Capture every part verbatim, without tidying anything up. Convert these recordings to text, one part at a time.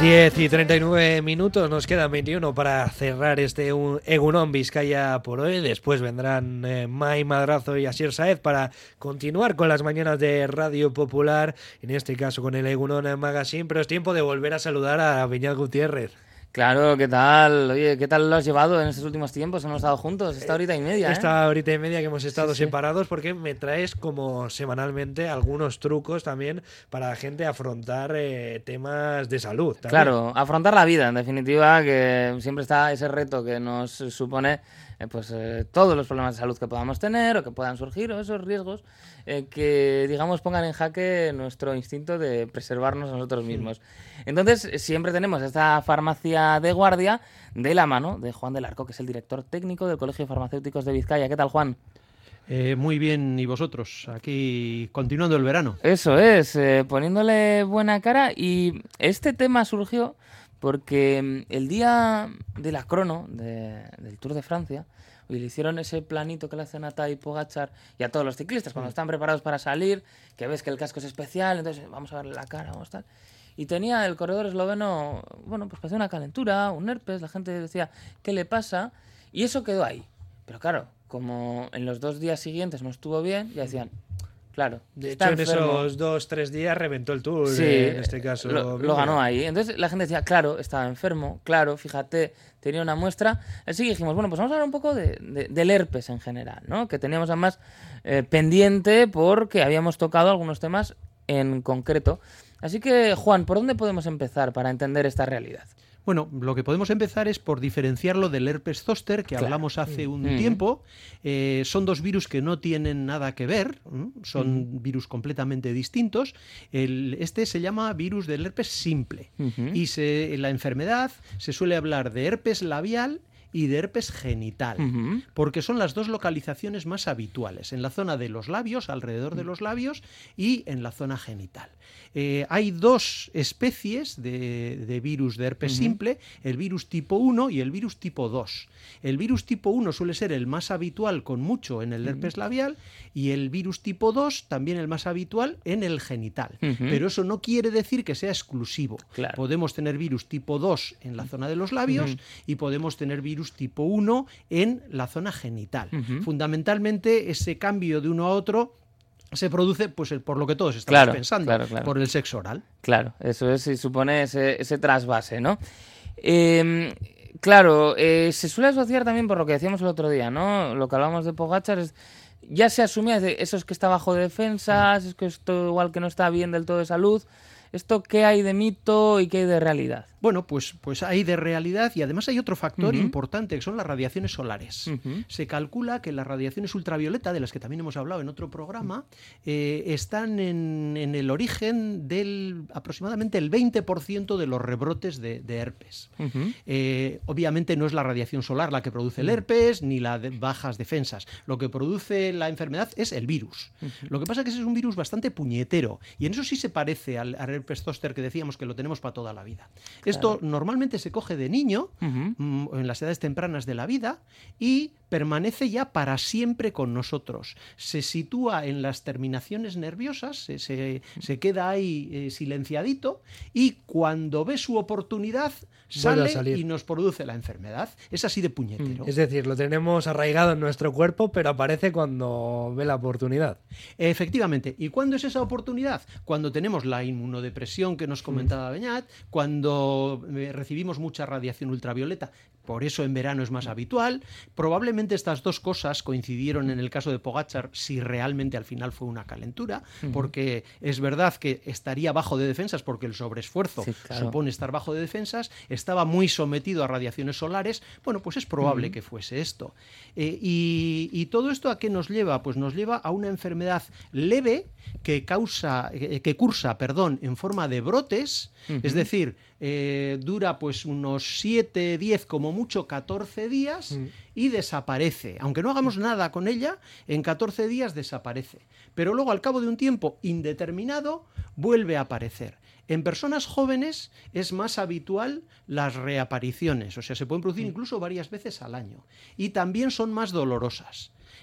diez y treinta y nueve minutos, nos quedan veintiuno para cerrar este Egunon Vizcaya por hoy. Después vendrán eh, Mai Madrazo y Asier Saez para continuar con las mañanas de Radio Popular, en este caso con el Egunon Magazine, pero es tiempo de volver a saludar a Beñat Gutiérrez. Claro, ¿qué tal? Oye, ¿qué tal lo has llevado en estos últimos tiempos? Hemos estado juntos esta horita y media, ¿eh? Esta horita y media que hemos estado sí, sí. separados, porque me traes como semanalmente algunos trucos también para la gente afrontar eh, temas de salud. ¿También? Claro, afrontar la vida, en definitiva, que siempre está ese reto que nos supone eh, pues eh, todos los problemas de salud que podamos tener o que puedan surgir, o esos riesgos eh, que, digamos, pongan en jaque nuestro instinto de preservarnos a nosotros mismos. Sí. Entonces, siempre tenemos esta farmacia de guardia de la mano de Juan del Arco, que es el director técnico del Colegio de Farmacéuticos de Vizcaya. ¿Qué tal, Juan? Eh, muy bien, ¿y vosotros? Aquí continuando el verano. Eso es, eh, poniéndole buena cara. Y este tema surgió porque el día de la crono de, del Tour de Francia, y le hicieron ese planito que le hacen a Tadej Pogačar y a todos los ciclistas cuando están preparados para salir, que ves que el casco es especial, entonces vamos a verle la cara, vamos a tal. Y tenía el corredor esloveno, bueno, pues parecía una calentura, un herpes, la gente decía, ¿qué le pasa? Y eso quedó ahí. Pero claro, como en los dos días siguientes no estuvo bien, ya decían, claro, de está hecho enfermo. En esos dos, tres días reventó el Tour, sí, eh, en este caso. Lo, lo ganó ahí. Entonces la gente decía, claro, estaba enfermo, claro, fíjate, tenía una muestra. Así que dijimos, bueno, pues vamos a hablar un poco de, de, del herpes en general, ¿no? Que teníamos además eh, pendiente porque habíamos tocado algunos temas en concreto. Así que, Juan, ¿por dónde podemos empezar para entender esta realidad? Bueno, lo que podemos empezar es por diferenciarlo del herpes zóster, que claro. hablamos hace un mm. tiempo. Eh, son dos virus que no tienen nada que ver, ¿eh? son mm. virus completamente distintos. El, este se llama virus del herpes simple. Mm-hmm. Y se, en la enfermedad se suele hablar de herpes labial y de herpes genital, uh-huh. porque son las dos localizaciones más habituales, en la zona de los labios, alrededor de los labios, y en la zona genital. Eh, hay dos especies de, de virus de herpes uh-huh. simple, el virus tipo uno y el virus tipo dos. El virus tipo uno suele ser el más habitual con mucho en el herpes uh-huh. labial, y el virus tipo dos también el más habitual en el genital. Uh-huh. Pero eso no quiere decir que sea exclusivo. Claro. Podemos tener virus tipo dos en la zona de los labios uh-huh. y podemos tener virus tipo uno en la zona genital. Uh-huh. Fundamentalmente, ese cambio de uno a otro se produce pues por lo que todos estamos claro, pensando, claro, claro. por el sexo oral. Claro, eso es, y supone ese, ese trasvase, ¿no? Eh, claro, eh, se suele asociar también por lo que decíamos el otro día, ¿no? Lo que hablábamos de Pogačar es, ya se asumía, de, eso es que está bajo de defensas, es que esto igual que no está bien del todo de salud. ¿Esto qué hay de mito y qué hay de realidad? Bueno, pues, pues hay de realidad, y además hay otro factor uh-huh. importante, que son las radiaciones solares. Uh-huh. Se calcula que las radiaciones ultravioleta, de las que también hemos hablado en otro programa, eh, están en, en el origen del aproximadamente el veinte por ciento de los rebrotes de, de herpes. Uh-huh. Eh, obviamente no es la radiación solar la que produce el herpes, ni las de bajas defensas. Lo que produce la enfermedad es el virus. Uh-huh. Lo que pasa es que ese es un virus bastante puñetero, y en eso sí se parece al, al herpes zóster que decíamos que lo tenemos para toda la vida. Esto claro. normalmente se coge de niño, uh-huh. en las edades tempranas de la vida, y permanece ya para siempre con nosotros. Se sitúa en las terminaciones nerviosas, se, se, se queda ahí eh, silenciadito, y cuando ve su oportunidad sale y nos produce la enfermedad. Es así de puñetero. Es decir, lo tenemos arraigado en nuestro cuerpo, pero aparece cuando ve la oportunidad. Efectivamente. ¿Y cuándo es esa oportunidad? Cuando tenemos la inmunodepresión que nos comentaba mm. Beñat, cuando recibimos mucha radiación ultravioleta, por eso en verano es más habitual. Probablemente estas dos cosas coincidieron en el caso de Pogačar, si realmente al final fue una calentura, uh-huh. porque es verdad que estaría bajo de defensas, porque el sobreesfuerzo sí, claro. supone estar bajo de defensas, estaba muy sometido a radiaciones solares. Bueno, pues es probable uh-huh. que fuese esto. Eh, y, y todo esto ¿a qué nos lleva? Pues nos lleva a una enfermedad leve que causa, eh, que cursa, perdón, en forma de brotes, uh-huh. es decir, eh, dura pues unos siete, diez, como mucho catorce días uh-huh. y desaparece. Aunque no hagamos nada con ella, en catorce días desaparece. Pero luego, al cabo de un tiempo indeterminado, vuelve a aparecer. En personas jóvenes es más habitual las reapariciones, o sea, se pueden producir incluso varias veces al año. Y también son más dolorosas.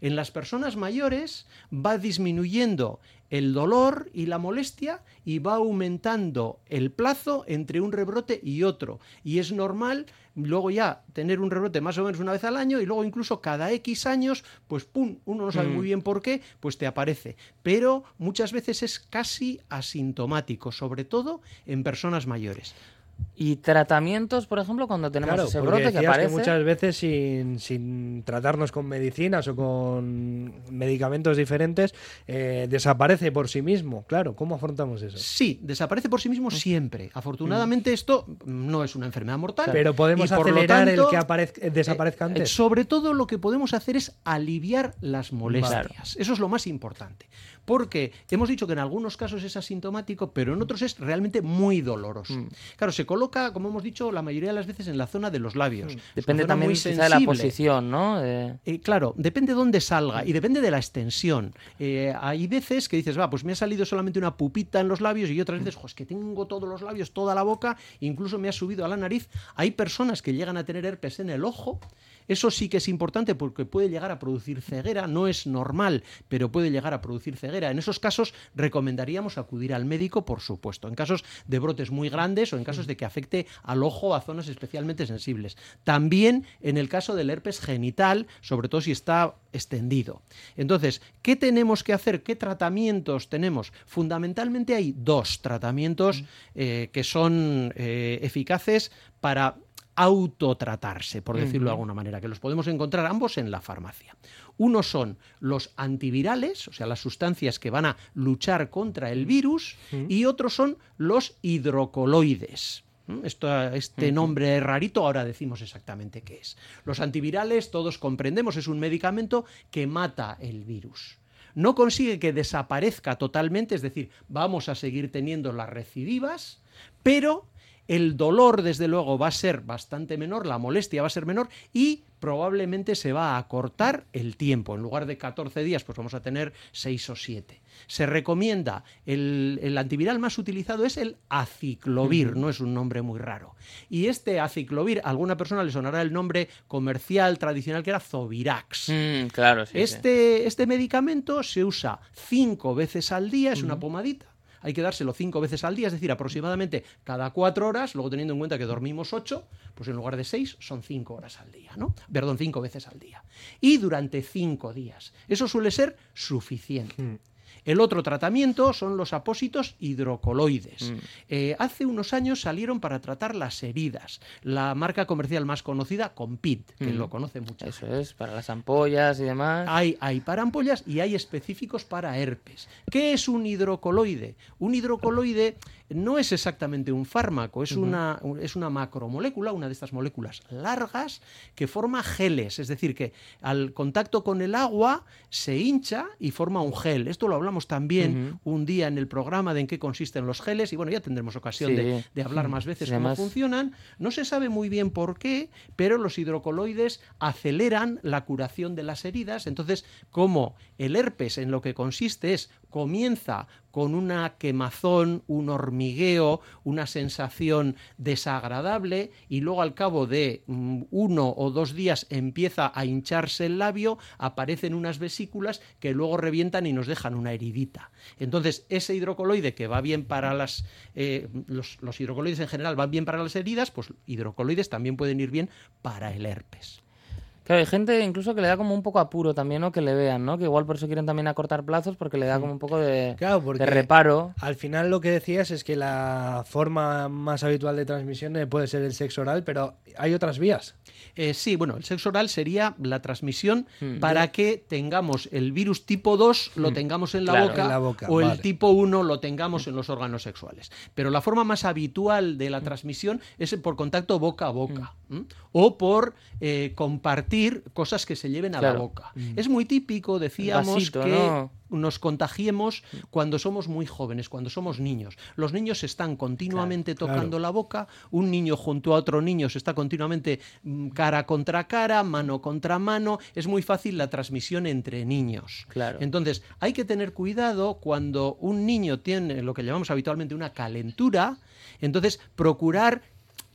En las personas mayores va disminuyendo el dolor y la molestia y va aumentando el plazo entre un rebrote y otro. Y es normal luego ya tener un rebrote más o menos una vez al año y luego incluso cada X años, pues pum, uno no sabe muy bien por qué, pues te aparece. Pero muchas veces es casi asintomático, sobre todo en personas mayores. Y tratamientos, por ejemplo, cuando tenemos claro, ese porque brote que decías aparece. que muchas veces sin, sin tratarnos con medicinas o con medicamentos diferentes, eh, desaparece por sí mismo. Claro, ¿cómo afrontamos eso? Sí, desaparece por sí mismo siempre. Afortunadamente mm. esto no es una enfermedad mortal. Pero podemos y por acelerar lo tanto, el que aparezca, desaparezca eh, antes. Sobre todo lo que podemos hacer es aliviar las molestias. Claro. Eso es lo más importante. Porque hemos dicho que en algunos casos es asintomático, pero en otros es realmente muy doloroso. Mm. Claro, se coloca, como hemos dicho, la mayoría de las veces en la zona de los labios. Depende también muy de la posición, ¿no? De... Eh, claro, depende de dónde salga y depende de la extensión. Eh, hay veces que dices, va, pues me ha salido solamente una pupita en los labios y otras veces, jo, es que tengo todos los labios, toda la boca, incluso me ha subido a la nariz. Hay personas que llegan a tener herpes en el ojo. Eso sí que es importante porque puede llegar a producir ceguera, no es normal, pero puede llegar a producir ceguera. En esos casos recomendaríamos acudir al médico, por supuesto, en casos de brotes muy grandes o en casos de que afecte al ojo o a zonas especialmente sensibles. También en el caso del herpes genital, sobre todo si está extendido. Entonces, ¿qué tenemos que hacer? ¿Qué tratamientos tenemos? Fundamentalmente hay dos tratamientos eh, que son eh, eficaces para autotratarse, por decirlo uh-huh. de alguna manera, que los podemos encontrar ambos en la farmacia. Uno son los antivirales, o sea, las sustancias que van a luchar contra el virus, uh-huh. y otros son los hidrocoloides. Esto, este uh-huh. nombre rarito, ahora decimos exactamente qué es. Los antivirales, todos comprendemos, es un medicamento que mata el virus. No consigue que desaparezca totalmente, es decir, vamos a seguir teniendo las recidivas, pero el dolor, desde luego, va a ser bastante menor, la molestia va a ser menor y probablemente se va a acortar el tiempo. En lugar de catorce días, pues vamos a tener seis o siete. Se recomienda, el, el antiviral más utilizado es el aciclovir, uh-huh. no es un nombre muy raro. Y este aciclovir, a alguna persona le sonará el nombre comercial tradicional que era Zovirax. Mm, claro, sí, este, sí. este medicamento se usa cinco veces al día, es uh-huh. una pomadita. Hay que dárselo cinco veces al día, es decir, aproximadamente cada cuatro horas, luego teniendo en cuenta que dormimos ocho, pues en lugar de seis son cinco horas al día, ¿no? Perdón, cinco veces al día. Y durante cinco días. Eso suele ser suficiente. Mm. El otro tratamiento son los apósitos hidrocoloides. Mm. Eh, hace unos años salieron para tratar las heridas. La marca comercial más conocida, Compit, que mm. lo conoce mucho. Eso gente. Es, para las ampollas y demás. Hay, hay para ampollas y hay específicos para herpes. ¿Qué es un hidrocoloide? Un hidrocoloide no es exactamente un fármaco, es, uh-huh. una, es una macromolécula, una de estas moléculas largas que forma geles, es decir, que al contacto con el agua se hincha y forma un gel. Esto lo hablamos también uh-huh. un día en el programa de en qué consisten los geles y bueno, ya tendremos ocasión sí. de, de hablar más veces sí, cómo además... funcionan. No se sabe muy bien por qué, pero los hidrocoloides aceleran la curación de las heridas. Entonces, como el herpes en lo que consiste es comienza con una quemazón, un hormigueo, una sensación desagradable y luego al cabo de um, uno o dos días empieza a hincharse el labio, aparecen unas vesículas que luego revientan y nos dejan una heridita. Entonces, ese hidrocoloide que va bien para las... Eh, los, los hidrocoloides en general van bien para las heridas, pues hidrocoloides también pueden ir bien para el herpes. Claro, hay gente incluso que le da como un poco apuro también, ¿no? Que le vean, ¿no? Que igual por eso quieren también acortar plazos porque le da como un poco de, claro, de reparo. Al final lo que decías es que la forma más habitual de transmisión puede ser el sexo oral, pero hay otras vías. Eh, sí, bueno, el sexo oral sería la transmisión mm. para que tengamos el virus tipo dos, lo mm. tengamos en la, claro, boca, en la boca, o vale. el tipo uno lo tengamos en los órganos sexuales. Pero la forma más habitual de la transmisión es por contacto boca a boca mm. ¿m? o por eh, compartir cosas que se lleven a claro. la boca. Mm. Es muy típico, decíamos, vasito, que... ¿no? nos contagiemos cuando somos muy jóvenes, cuando somos niños. Los niños se están continuamente claro, tocando claro. la boca, un niño junto a otro niño se está continuamente cara contra cara, mano contra mano, es muy fácil la transmisión entre niños. Claro. Entonces, hay que tener cuidado cuando un niño tiene lo que llamamos habitualmente una calentura, entonces procurar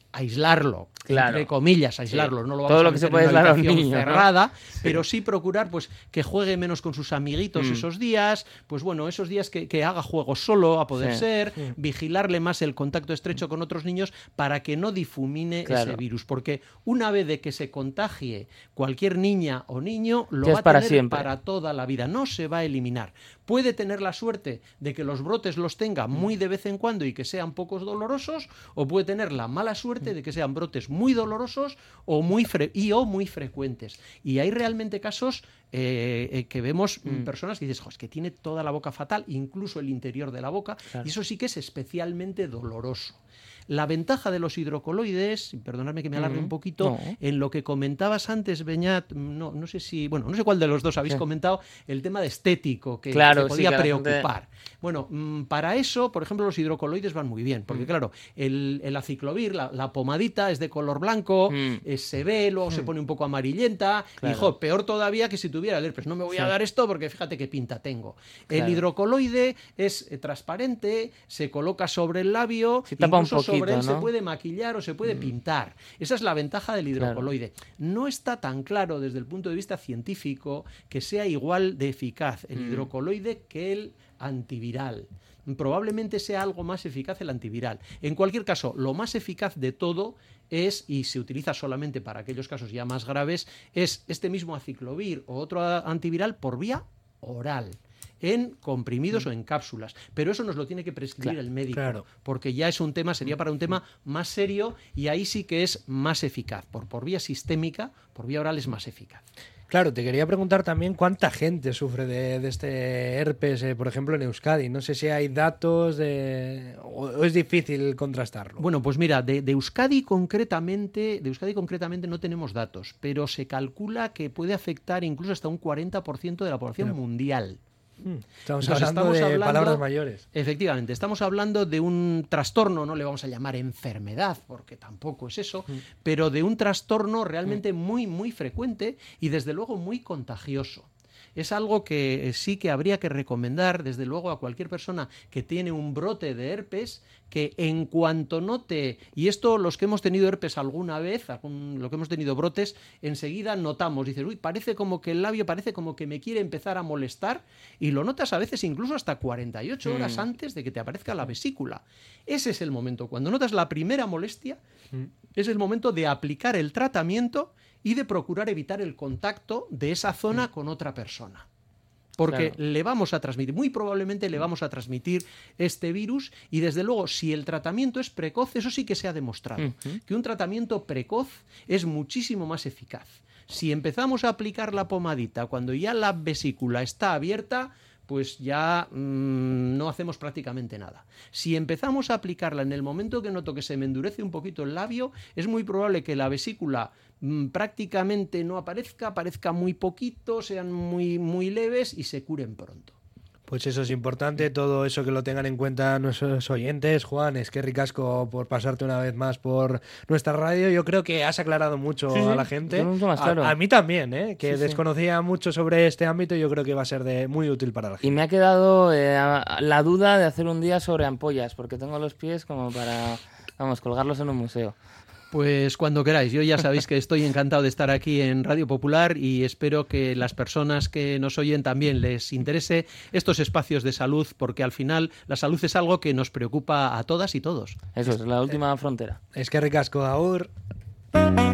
aislarlo, claro. entre comillas, aislarlo, sí. no lo vamos Todo a lo que se meter puede en una aislar a un habitación niño, cerrada, ¿no? pero sí. sí procurar pues que juegue menos con sus amiguitos mm. esos días, pues bueno, esos días que, que haga juegos solo, a poder sí. ser, sí. vigilarle más el contacto estrecho con otros niños para que no difumine claro. ese virus, porque una vez de que se contagie cualquier niña o niño, lo que va a para tener siempre. para toda la vida, no se va a eliminar. Puede tener la suerte de que los brotes los tenga muy de vez en cuando y que sean pocos dolorosos, o puede tener la mala suerte de que sean brotes muy dolorosos o muy fre- y o muy frecuentes. Y hay realmente casos eh, eh, que vemos mm. personas que dices, jo, es que tiene toda la boca fatal, incluso el interior de la boca, claro. y eso sí que es especialmente doloroso. La ventaja de los hidrocoloides, perdonadme que me alargue mm, un poquito, no. en lo que comentabas antes, Beñat, no, no sé si, bueno, no sé cuál de los dos habéis sí. comentado, el tema de estético, que, claro, que podía sí, que preocupar. Gente... Bueno, mmm, para eso, por ejemplo, los hidrocoloides van muy bien, porque mm. claro, el, el aciclovir, la, la pomadita es de color blanco, mm. eh, se ve, luego mm. se pone un poco amarillenta, claro. y jo, peor todavía que si tuviera el herpes. No me voy sí. a dar esto porque fíjate qué pinta tengo. Claro. El hidrocoloide es eh, transparente, se coloca sobre el labio, sí, tapa incluso un poquito, sobre él ¿no? se puede maquillar o se puede mm. pintar. Esa es la ventaja del hidrocoloide. Claro. No está tan claro desde el punto de vista científico que sea igual de eficaz el mm. hidrocoloide que el antiviral. Probablemente sea algo más eficaz el antiviral. En cualquier caso, lo más eficaz de todo es, y se utiliza solamente para aquellos casos ya más graves, es este mismo aciclovir o otro antiviral por vía oral, en comprimidos mm. o en cápsulas, pero eso nos lo tiene que prescribir claro, el médico, claro. porque ya es un tema, sería para un tema más serio y ahí sí que es más eficaz, por, por vía sistémica, por vía oral es más eficaz. Claro, te quería preguntar también cuánta gente sufre de, de este herpes, eh, por ejemplo, en Euskadi. No sé si hay datos de... o, o es difícil contrastarlo. Bueno, pues mira, de, de Euskadi concretamente, de Euskadi concretamente no tenemos datos, pero se calcula que puede afectar incluso hasta un cuarenta por ciento de la población pero... mundial. Estamos Entonces, hablando estamos de hablando, palabras mayores. Efectivamente, estamos hablando de un trastorno, no le vamos a llamar enfermedad, porque tampoco es eso, mm. pero de un trastorno realmente mm. muy, muy frecuente y desde luego muy contagioso. Es algo que sí que habría que recomendar, desde luego, a cualquier persona que tiene un brote de herpes, que en cuanto note, y esto los que hemos tenido herpes alguna vez, algún, lo que hemos tenido brotes, enseguida notamos, dices, uy, parece como que el labio parece como que me quiere empezar a molestar, y lo notas a veces incluso hasta cuarenta y ocho mm. horas antes de que te aparezca la vesícula. Ese es el momento, cuando notas la primera molestia, mm. es el momento de aplicar el tratamiento y de procurar evitar el contacto de esa zona con otra persona. Porque claro. le vamos a transmitir, muy probablemente le vamos a transmitir este virus y desde luego si el tratamiento es precoz, eso sí que se ha demostrado, uh-huh. que un tratamiento precoz es muchísimo más eficaz. Si empezamos a aplicar la pomadita cuando ya la vesícula está abierta, pues ya mmm, no hacemos prácticamente nada. Si empezamos a aplicarla en el momento que noto que se me endurece un poquito el labio, es muy probable que la vesícula mmm, prácticamente no aparezca, aparezca muy poquito, sean muy, muy leves y se curen pronto. Pues eso es importante, todo eso que lo tengan en cuenta nuestros oyentes. Juan, es que ricasco por pasarte una vez más por nuestra radio. Yo creo que has aclarado mucho sí, a la gente. Más claro. a, a mí también, ¿eh? que sí, desconocía sí. mucho sobre este ámbito y yo creo que va a ser de muy útil para la gente. Y me ha quedado eh, la duda de hacer un día sobre ampollas, porque tengo los pies como para, vamos, colgarlos en un museo. Pues cuando queráis, yo ya sabéis que estoy encantado de estar aquí en Radio Popular y espero que las personas que nos oyen también les interese estos espacios de salud, porque al final la salud es algo que nos preocupa a todas y todos. Eso es, la última frontera. Es que ricasco, aur.